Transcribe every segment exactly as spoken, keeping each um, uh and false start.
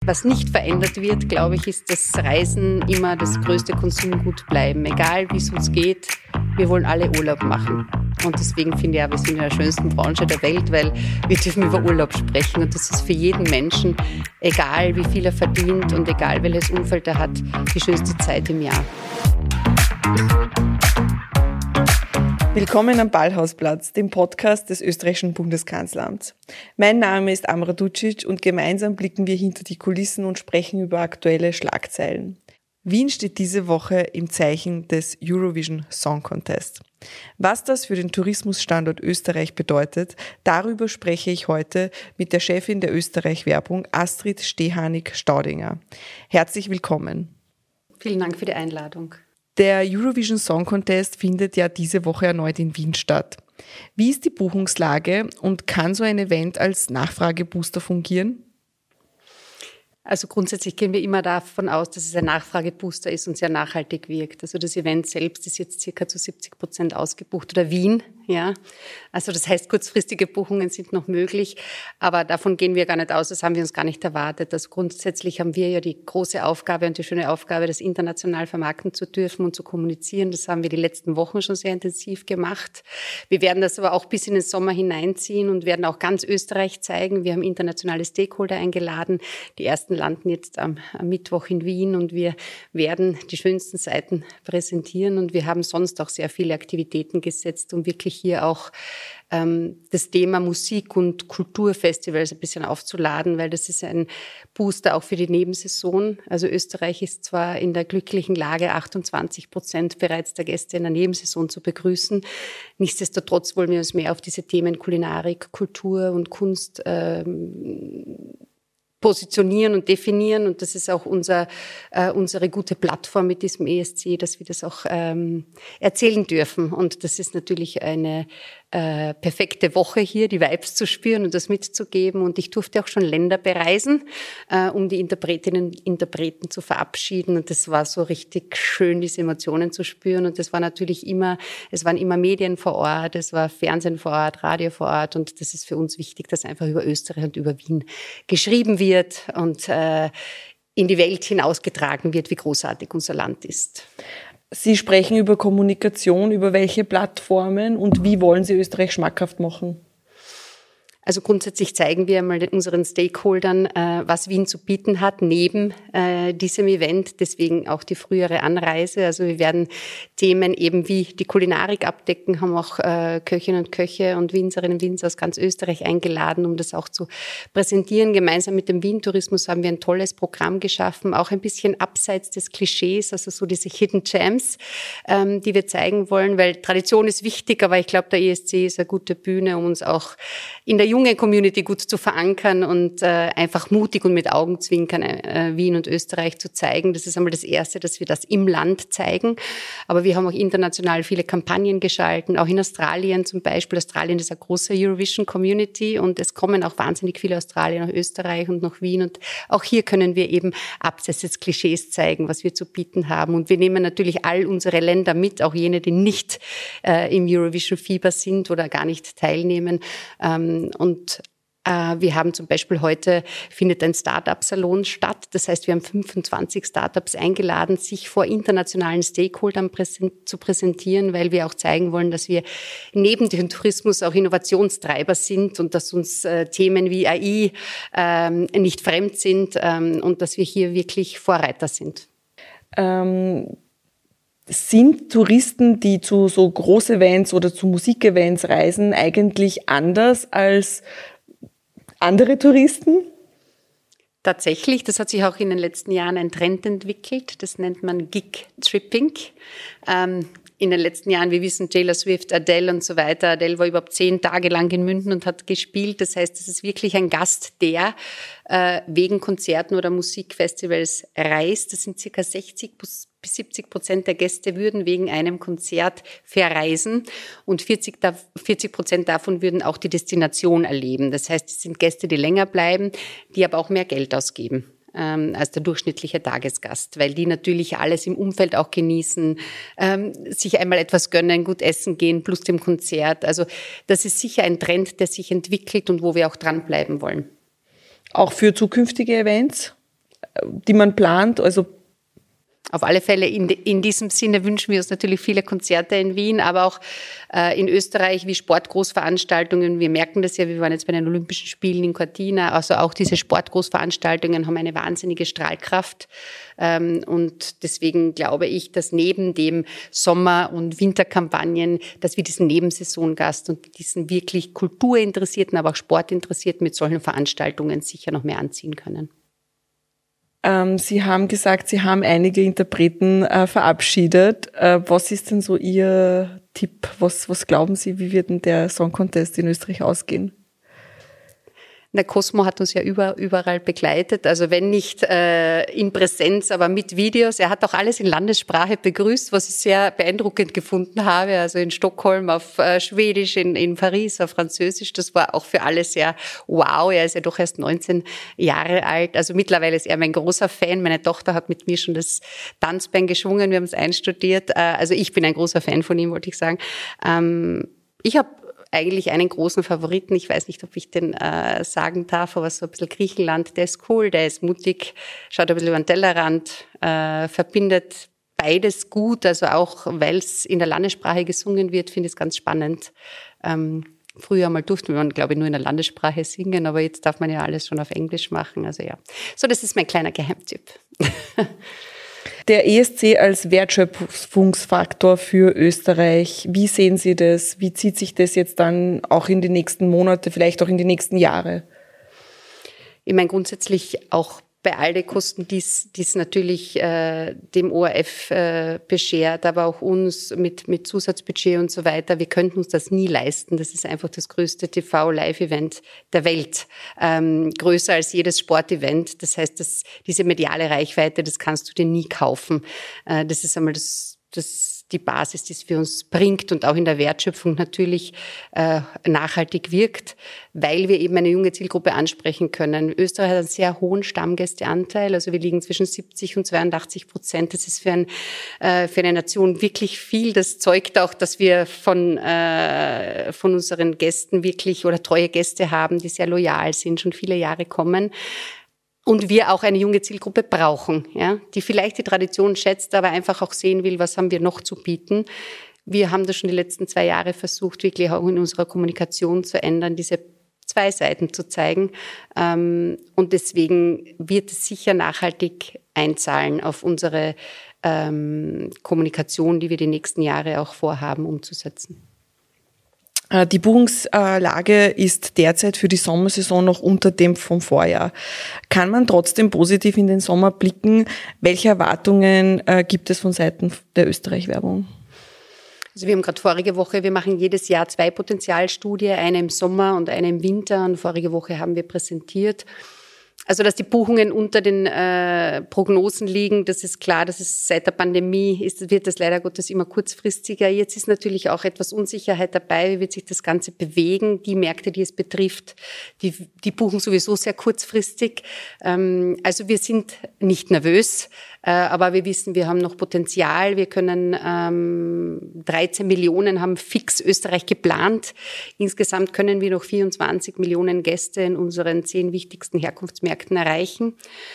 Was nicht verändert wird, glaube ich, ist, dass Reisen immer das größte Konsumgut bleiben. Egal, wie es uns geht, wir wollen alle Urlaub machen. Und deswegen finde ich auch, wir sind in der schönsten Branche der Welt, weil wir dürfen über Urlaub sprechen. Und das ist für jeden Menschen, egal wie viel er verdient und egal welches Umfeld er hat, die schönste Zeit im Jahr. Willkommen am Ballhausplatz, dem Podcast des österreichischen Bundeskanzleramts. Mein Name ist Amra Ducic und gemeinsam blicken wir hinter die Kulissen und sprechen über aktuelle Schlagzeilen. Wien steht diese Woche im Zeichen des Eurovision Song Contest. Was das für den Tourismusstandort Österreich bedeutet, darüber spreche ich heute mit der Chefin der Österreich-Werbung, Astrid Stehanik-Staudinger. Herzlich willkommen. Vielen Dank für die Einladung. Der Eurovision Song Contest findet ja diese Woche erneut in Wien statt. Wie ist die Buchungslage und kann so ein Event als Nachfragebooster fungieren? Also grundsätzlich gehen wir immer davon aus, dass es ein Nachfragebooster ist und sehr nachhaltig wirkt. Also das Event selbst ist jetzt circa zu siebzig Prozent ausgebucht oder Wien, ja. Also das heißt, kurzfristige Buchungen sind noch möglich, aber davon gehen wir gar nicht aus, das haben wir uns gar nicht erwartet. Also grundsätzlich haben wir ja die große Aufgabe und die schöne Aufgabe, das international vermarkten zu dürfen und zu kommunizieren. Das haben wir die letzten Wochen schon sehr intensiv gemacht. Wir werden das aber auch bis in den Sommer hineinziehen und werden auch ganz Österreich zeigen. Wir haben internationale Stakeholder eingeladen. Die ersten landen jetzt am, am Mittwoch in Wien und wir werden die schönsten Seiten präsentieren und wir haben sonst auch sehr viele Aktivitäten gesetzt, um wirklich hier auch ähm, das Thema Musik- und Kulturfestivals ein bisschen aufzuladen, weil das ist ein Booster auch für die Nebensaison. Also Österreich ist zwar in der glücklichen Lage, achtundzwanzig Prozent bereits der Gäste in der Nebensaison zu begrüßen. Nichtsdestotrotz wollen wir uns mehr auf diese Themen Kulinarik, Kultur und Kunst ähm, positionieren und definieren und das ist auch unser, äh, unsere gute Plattform mit diesem E S C, dass wir das auch ähm, erzählen dürfen und das ist natürlich eine äh, perfekte Woche hier, die Vibes zu spüren und das mitzugeben und ich durfte auch schon Länder bereisen, äh, um die Interpretinnen und Interpreten zu verabschieden und das war so richtig schön, diese Emotionen zu spüren und das war natürlich immer, es waren immer Medien vor Ort, es war Fernsehen vor Ort, Radio vor Ort und das ist für uns wichtig, dass einfach über Österreich und über Wien geschrieben wird und äh, in die Welt hinausgetragen wird, wie großartig unser Land ist. Sie sprechen über Kommunikation, über welche Plattformen und wie wollen Sie Österreich schmackhaft machen? Also grundsätzlich zeigen wir mal unseren Stakeholdern, äh, was Wien zu bieten hat, neben äh, diesem Event. Deswegen auch die frühere Anreise. Also wir werden Themen eben wie die Kulinarik abdecken, haben auch äh, Köchinnen und Köche und Winzerinnen und Winzer aus ganz Österreich eingeladen, um das auch zu präsentieren. Gemeinsam mit dem Wien-Tourismus haben wir ein tolles Programm geschaffen, auch ein bisschen abseits des Klischees, also so diese Hidden Gems, ähm, die wir zeigen wollen, weil Tradition ist wichtig, aber ich glaube, der E S C ist eine gute Bühne, um uns auch in der junge Community gut zu verankern und äh, einfach mutig und mit Augenzwinkern äh, Wien und Österreich zu zeigen. Das ist einmal das Erste, dass wir das im Land zeigen. Aber wir haben auch international viele Kampagnen geschalten, auch in Australien zum Beispiel. Australien ist eine große Eurovision-Community und es kommen auch wahnsinnig viele Australier nach Österreich und nach Wien. Und auch hier können wir eben abseits des Klischees zeigen, was wir zu bieten haben. Und wir nehmen natürlich all unsere Länder mit, auch jene, die nicht äh, im Eurovision-Fieber sind oder gar nicht teilnehmen. Ähm, Und äh, wir haben zum Beispiel heute findet ein Start-up-Salon statt. Das heißt, wir haben fünfundzwanzig Startups eingeladen, sich vor internationalen Stakeholdern präsent, zu präsentieren, weil wir auch zeigen wollen, dass wir neben dem Tourismus auch Innovationstreiber sind und dass uns äh, Themen wie A I ähm, nicht fremd sind ähm, und dass wir hier wirklich Vorreiter sind. Ähm Sind Touristen, die zu so Großevents oder zu Musikevents reisen, eigentlich anders als andere Touristen? Tatsächlich, das hat sich auch in den letzten Jahren ein Trend entwickelt. Das nennt man Gig-Tripping. Ähm, in den letzten Jahren, wir wissen, Taylor Swift, Adele und so weiter. Adele war überhaupt zehn Tage lang in München und hat gespielt. Das heißt, es ist wirklich ein Gast, der äh, wegen Konzerten oder Musikfestivals reist. Das sind circa sechzig bis siebzig Prozent der Gäste würden wegen einem Konzert verreisen und vierzig Prozent davon würden auch die Destination erleben. Das heißt, es sind Gäste, die länger bleiben, die aber auch mehr Geld ausgeben ähm, als der durchschnittliche Tagesgast, weil die natürlich alles im Umfeld auch genießen, ähm, sich einmal etwas gönnen, gut essen gehen, plus dem Konzert. Also das ist sicher ein Trend, der sich entwickelt und wo wir auch dranbleiben wollen. Auch für zukünftige Events? die man plant? Also auf alle Fälle in, in diesem Sinne wünschen wir uns natürlich viele Konzerte in Wien, aber auch äh, in Österreich wie Sportgroßveranstaltungen. Wir merken das ja, wir waren jetzt bei den Olympischen Spielen in Cortina, also auch diese Sportgroßveranstaltungen haben eine wahnsinnige Strahlkraft. Ähm, und deswegen glaube ich, dass neben dem Sommer- und Winterkampagnen, dass wir diesen Nebensaisongast und diesen wirklich kulturinteressierten, aber auch sportinteressierten mit solchen Veranstaltungen sicher noch mehr anziehen können. Ähm, Sie haben gesagt, Sie haben einige Interpreten äh, verabschiedet. Äh, was ist denn so Ihr Tipp? Was, was glauben Sie, wie wird denn der Song Contest in Österreich ausgehen? Der Cosmo hat uns ja über, überall begleitet, also wenn nicht äh, in Präsenz, aber mit Videos. Er hat auch alles in Landessprache begrüßt, was ich sehr beeindruckend gefunden habe. Also in Stockholm auf äh, Schwedisch, in, in Paris auf Französisch. Das war auch für alle sehr wow. Er ist ja doch erst neunzehn Jahre alt. Also mittlerweile ist er mein großer Fan. Meine Tochter hat mit mir schon das Tanzbein geschwungen. Wir haben es einstudiert. Äh, also ich bin ein großer Fan von ihm, wollte ich sagen. Ähm, ich habe eigentlich einen großen Favoriten, ich weiß nicht, ob ich den äh, sagen darf, aber so ein bisschen Griechenland, der ist cool, der ist mutig, schaut ein bisschen über den Tellerrand, äh, verbindet beides gut, also auch, weil es in der Landessprache gesungen wird, finde ich es ganz spannend. Ähm, früher mal durfte man, glaube ich, nur in der Landessprache singen, aber jetzt darf man ja alles schon auf Englisch machen, also ja. So, das ist mein kleiner Geheimtipp. Der E S C als Wertschöpfungsfaktor für Österreich, wie sehen Sie das? Wie zieht sich das jetzt dann auch in die nächsten Monate, vielleicht auch in die nächsten Jahre? Ich meine, grundsätzlich auch bei all den Kosten, die es natürlich äh, dem O R F äh, beschert, aber auch uns mit, mit Zusatzbudget und so weiter, wir könnten uns das nie leisten. Das ist einfach das größte T V-Live-Event der Welt, ähm, größer als jedes Sportevent. Das heißt, dass diese mediale Reichweite, das kannst du dir nie kaufen. Äh, das ist einmal das, das die Basis, die es für uns bringt und auch in der Wertschöpfung natürlich äh, nachhaltig wirkt, weil wir eben eine junge Zielgruppe ansprechen können. Österreich hat einen sehr hohen Stammgästeanteil, also wir liegen zwischen siebzig und zweiundachtzig Prozent. Das ist für, ein, äh, für eine Nation wirklich viel. Das zeugt auch, dass wir von, äh, von unseren Gästen wirklich oder treue Gäste haben, die sehr loyal sind, schon viele Jahre kommen. Und wir auch eine junge Zielgruppe brauchen, ja, die vielleicht die Tradition schätzt, aber einfach auch sehen will, was haben wir noch zu bieten. Wir haben das schon die letzten zwei Jahre versucht, wirklich auch in unserer Kommunikation zu ändern, diese zwei Seiten zu zeigen. Und deswegen wird es sicher nachhaltig einzahlen auf unsere Kommunikation, die wir die nächsten Jahre auch vorhaben, umzusetzen. Die Buchungslage ist derzeit für die Sommersaison noch unter dem vom Vorjahr. Kann man trotzdem positiv in den Sommer blicken? Welche Erwartungen äh, gibt es von Seiten der Österreich-Werbung? Also wir haben gerade vorige Woche, wir machen jedes Jahr zwei Potenzialstudien, eine im Sommer und eine im Winter. Und vorige Woche haben wir präsentiert. Also, dass die Buchungen unter den äh, Prognosen liegen, das ist klar, das ist seit der Pandemie, ist, wird das leider Gottes immer kurzfristiger. Jetzt ist natürlich auch etwas Unsicherheit dabei, wie wird sich das Ganze bewegen. Die Märkte, die es betrifft, die, die buchen sowieso sehr kurzfristig. Ähm, also wir sind nicht nervös, äh, aber wir wissen, wir haben noch Potenzial. Wir können ähm, dreizehn Millionen haben fix Österreich geplant. Insgesamt können wir noch vierundzwanzig Millionen Gäste in unseren zehn wichtigsten Herkunftsmärkten erreichen.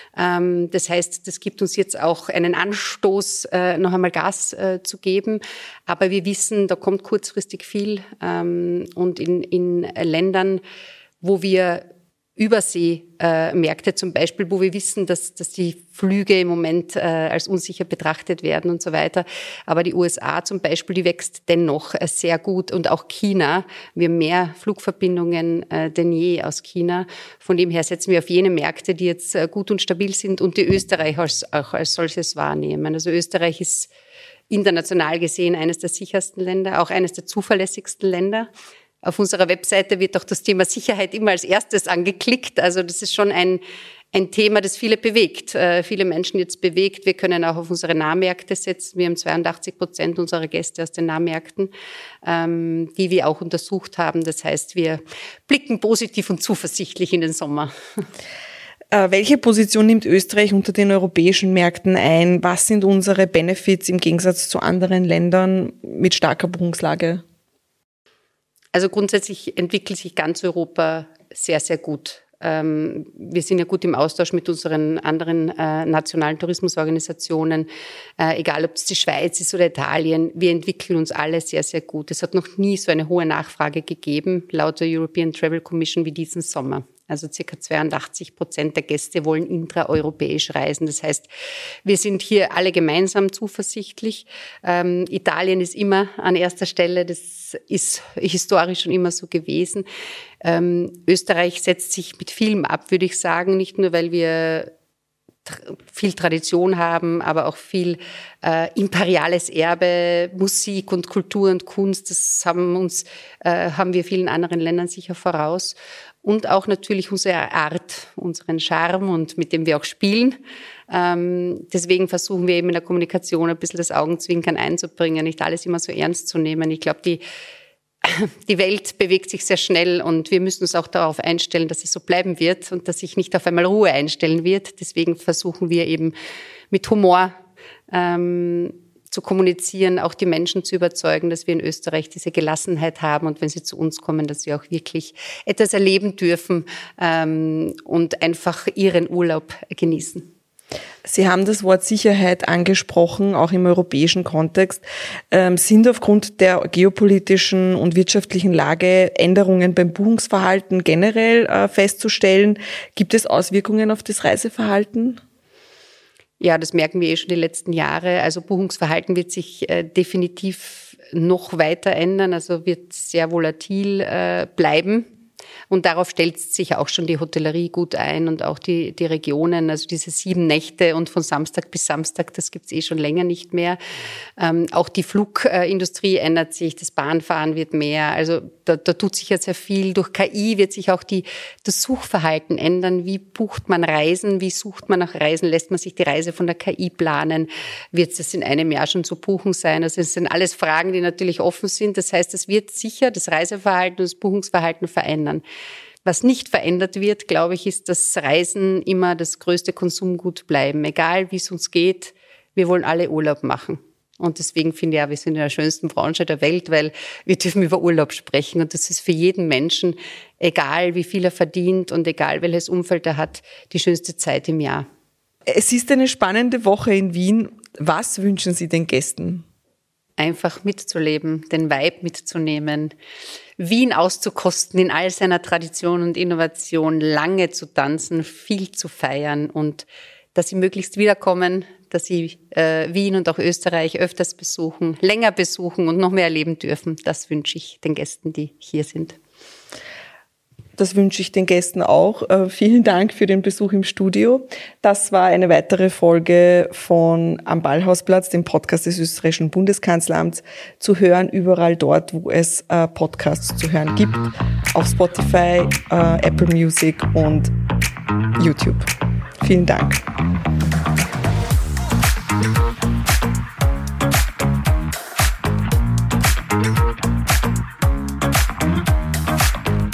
Das heißt, das gibt uns jetzt auch einen Anstoß, noch einmal Gas zu geben. Aber wir wissen, da kommt kurzfristig viel. Und in, in Ländern, wo wir Überseemärkte zum Beispiel, wo wir wissen, dass, dass die Flüge im Moment äh, als unsicher betrachtet werden und so weiter. Aber die U S A zum Beispiel, die wächst dennoch äh, sehr gut und auch China. Wir haben mehr Flugverbindungen äh, denn je aus China. Von dem her setzen wir auf jene Märkte, die jetzt äh, gut und stabil sind und die Österreich als, auch als solches wahrnehmen. Also Österreich ist international gesehen eines der sichersten Länder, auch eines der zuverlässigsten Länder. Auf unserer Webseite wird auch das Thema Sicherheit immer als erstes angeklickt. Also das ist schon ein, ein Thema, das viele bewegt, äh, viele Menschen jetzt bewegt. Wir können auch auf unsere Nahmärkte setzen. Wir haben zweiundachtzig Prozent unserer Gäste aus den Nahmärkten, ähm, die wir auch untersucht haben. Das heißt, wir blicken positiv und zuversichtlich in den Sommer. Äh, welche Position nimmt Österreich unter den europäischen Märkten ein? Was sind unsere Benefits im Gegensatz zu anderen Ländern mit starker Buchungslage? Also grundsätzlich entwickelt sich ganz Europa sehr, sehr gut. Ähm, wir sind ja gut im Austausch mit unseren anderen äh, nationalen Tourismusorganisationen, äh, egal ob es die Schweiz ist oder Italien. Wir entwickeln uns alle sehr, sehr gut. Es hat noch nie so eine hohe Nachfrage gegeben, laut der European Travel Commission, wie diesen Sommer. Also circa zweiundachtzig Prozent der Gäste wollen intraeuropäisch reisen. Das heißt, wir sind hier alle gemeinsam zuversichtlich. Ähm, Italien ist immer an erster Stelle. Das ist historisch schon immer so gewesen. Ähm, Österreich setzt sich mit vielem ab, würde ich sagen. Nicht nur, weil wir viel Tradition haben, aber auch viel äh, imperiales Erbe, Musik und Kultur und Kunst. Das haben uns, äh, haben wir vielen anderen Ländern sicher voraus. Und auch natürlich unsere Art, unseren Charme und mit dem wir auch spielen. Ähm, deswegen versuchen wir eben in der Kommunikation ein bisschen das Augenzwinkern einzubringen, nicht alles immer so ernst zu nehmen. Ich glaube, die, die Welt bewegt sich sehr schnell und wir müssen uns auch darauf einstellen, dass es so bleiben wird und dass sich nicht auf einmal Ruhe einstellen wird. Deswegen versuchen wir eben mit Humor ähm, zu kommunizieren, auch die Menschen zu überzeugen, dass wir in Österreich diese Gelassenheit haben und wenn sie zu uns kommen, dass sie auch wirklich etwas erleben dürfen ähm, und einfach ihren Urlaub genießen. Sie haben das Wort Sicherheit angesprochen, auch im europäischen Kontext. Ähm, sind aufgrund der geopolitischen und wirtschaftlichen Lage Änderungen beim Buchungsverhalten generell äh, festzustellen? Gibt es Auswirkungen auf das Reiseverhalten? Ja, das merken wir eh schon die letzten Jahre. Also Buchungsverhalten wird sich äh, definitiv noch weiter ändern, also wird sehr volatil äh, bleiben. Und darauf stellt sich auch schon die Hotellerie gut ein und auch die, die Regionen, also diese sieben Nächte und von Samstag bis Samstag, das gibt's eh schon länger nicht mehr. Ähm, auch die Flugindustrie ändert sich, das Bahnfahren wird mehr, also da, da tut sich jetzt sehr viel. Durch K I wird sich auch die, das Suchverhalten ändern. Wie bucht man Reisen? Wie sucht man nach Reisen? Lässt man sich die Reise von der K I planen? Wird es in einem Jahr schon zu buchen sein? Also es sind alles Fragen, die natürlich offen sind. Das heißt, es wird sicher das Reiseverhalten und das Buchungsverhalten verändern. Was nicht verändert wird, glaube ich, ist, dass Reisen immer das größte Konsumgut bleiben. Egal, wie es uns geht, wir wollen alle Urlaub machen. Und deswegen finde ich ja, wir sind in der schönsten Branche der Welt, weil wir dürfen über Urlaub sprechen. Und das ist für jeden Menschen, egal wie viel er verdient und egal welches Umfeld er hat, die schönste Zeit im Jahr. Es ist eine spannende Woche in Wien. Was wünschen Sie den Gästen? Einfach mitzuleben, den Vibe mitzunehmen, Wien auszukosten in all seiner Tradition und Innovation, lange zu tanzen, viel zu feiern und dass sie möglichst wiederkommen, dass sie äh, Wien und auch Österreich öfters besuchen, länger besuchen und noch mehr erleben dürfen. Das wünsche ich den Gästen, die hier sind. Das wünsche ich den Gästen auch. Äh, vielen Dank für den Besuch im Studio. Das war eine weitere Folge von Am Ballhausplatz, dem Podcast des österreichischen Bundeskanzleramts, zu hören überall dort, wo es äh, Podcasts zu hören gibt, auf Spotify, äh, Apple Music und YouTube. Vielen Dank.